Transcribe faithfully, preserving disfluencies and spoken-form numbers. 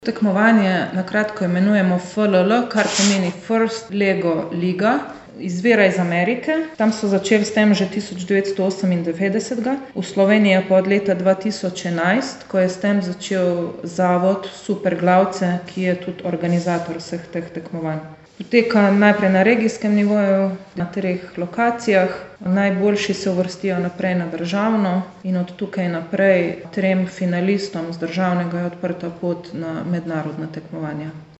Tekmovanje na kratko imenujemo F L L, kar pomeni First Lego Liga. Izvira iz Amerike, tam so začeli s tem že tisoč devetsto osemindevetdeset, v Sloveniji pa od leta dva tisoč enajst, ko je s tem začel zavod Superglavce, ki je tudi organizator vseh teh tekmovanj. Poteka najprej na regijskem nivoju, na treh lokacijah, najboljši se uvrstijo naprej na državno in od tukaj naprej trem finalistom z državnega je odprta pot na mednarodna tekmovanja.